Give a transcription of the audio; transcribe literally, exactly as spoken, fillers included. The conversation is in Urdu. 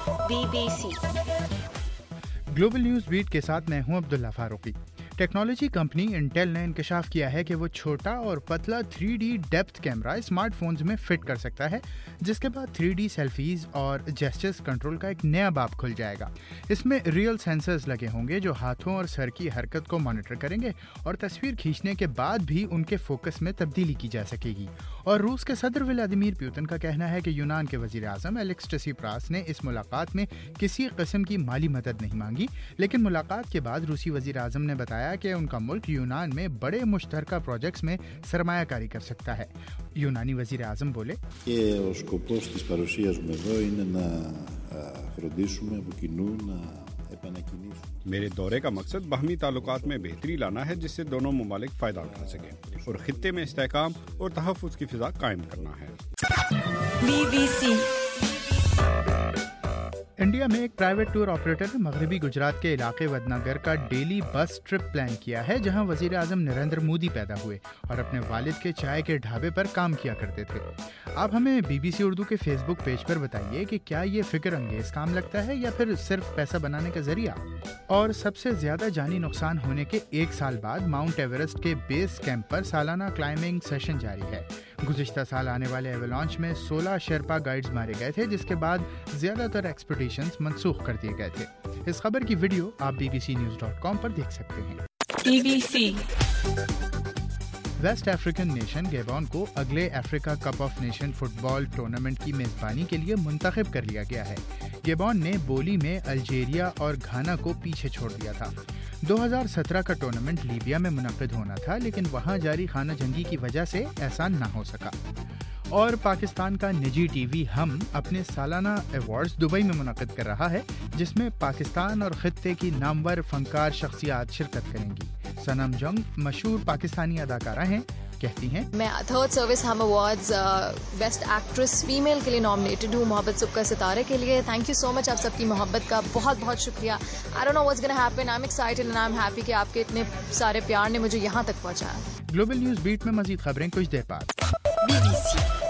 Be B C global news beat کے ساتھ میں ہوں Abdullah Farooqui. Technology company Intel نے انکشاف کیا ہے کہ وہ چھوٹا اور پتلا three D depth camera smart phones میں فٹ کر سکتا ہے، جس کے بعد تھری ڈی سیلفیز اور جیسچرز کنٹرول کا ایک نیا باب کھل جائے گا۔ اس میں ریئل سینسرز لگے ہوں گے جو ہاتھوں اور سر کی حرکت کو مانیٹر کریں گے اور تصویر کھینچنے کے بعد بھی ان کے فوکس میں تبدیلی کی جا سکے گی۔ اور روس کے صدر ولادیمیر پیوتن کا کہنا ہے کہ یونان کے وزیر اعظم الیکس ٹسیپراس نے اس ملاقات میں کسی قسم کی مالی مدد نہیں مانگی، لیکن ملاقات کے بعد روسی وزیر اعظم نے بتایا کہ ان کا ملک یونان میں بڑے مشترکہ پروجیکٹس میں سرمایہ کاری کر سکتا ہے۔ یونانی وزیر اعظم بولے کہ ο σκοπός της παρουσίας μου εδώ είναι να φροντίσουμε από κοινού να επανακινήσουμε۔ میرے دورے کا مقصد باہمی تعلقات میں بہتری لانا ہے جس سے دونوں ممالک فائدہ اٹھا سکیں اور خطے میں استحکام اور تحفظ کی فضا قائم کرنا ہے۔ بی بی سی انڈیا میں ایک پرائیویٹ ٹور آپریٹر نے مغربی گجرات کے علاقے ودناگر کا ڈیلی بس ٹرپ پلان کیا ہے، جہاں وزیر اعظم نریندر مودی پیدا ہوئے اور اپنے والد کے چائے کے ڈھابے پر کام کیا کرتے تھے۔ آپ ہمیں بی بی سی اردو کے فیس بک پیج پر بتائیے کہ کیا یہ فکر انگیز کام لگتا ہے یا پھر صرف پیسہ بنانے کا ذریعہ؟ اور سب سے زیادہ جانی نقصان ہونے کے ایک سال بعد ماؤنٹ ایورسٹ کے بیس کیمپ پر سالانہ کلائمبنگ سیشن جاری ہے۔ گزشتہ سال آنے والے ایولانچ میں سولہ شیرپا گائیڈز مارے گئے تھے، جس کے بعد زیادہ تر ایکسپیڈیشنز منسوخ کر دیے گئے تھے۔ اس خبر کی ویڈیو آپ B B C news dot com پر دیکھ سکتے ہیں۔ B B C West African nation Gabon کو اگلے افریقہ cup of nation football tournament کی میزبانی کے لیے منتخب کر لیا گیا ہے۔ گیبون نے بولی میں الجیریا اور گھانا کو پیچھے چھوڑ دیا تھا۔ دو ہزار سترہ کا ٹورنامنٹ لیبیا میں منعقد ہونا تھا، لیکن وہاں جاری خانہ جنگی کی وجہ سے ایسا نہ ہو سکا۔ اور پاکستان کا نجی ٹی وی ہم اپنے سالانہ ایوارڈز دبئی میں منعقد کر رہا ہے، جس میں پاکستان اور خطے کی نامور فنکار شخصیات شرکت کریں گی۔ سنم جنگ مشہور پاکستانی اداکارہ ہیں، کہتی ہیں میں third service Hum awards best actress female کے لیے نامنیٹڈ ہوں، محبت سکر ستارے کے لیے۔ تھینک یو سو مچ آپ سب کی محبت کا بہت بہت شکریہ۔ I don't know what's gonna happen, I'm excited and I'm happy کہ آپ کے اتنے سارے پیار نے مجھے یہاں تک پہنچایا۔ گلوبل نیوز بیٹ میں مزید خبریں کچھ دیر بعد۔ Be B C